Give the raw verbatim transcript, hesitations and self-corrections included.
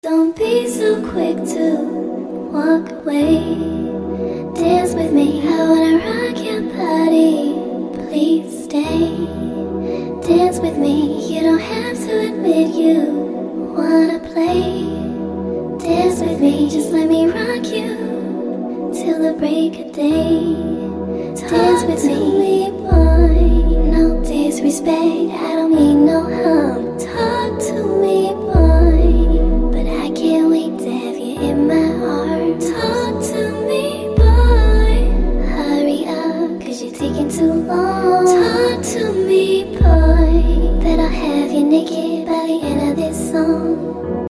Don't be so quick to walk away. Dance with me, I wanna rock your body. Please stay. Dance with me, you don't have to admit you wanna play. Dance with me, just let me rock you till the break of day. Dance with me, boy, no disrespect.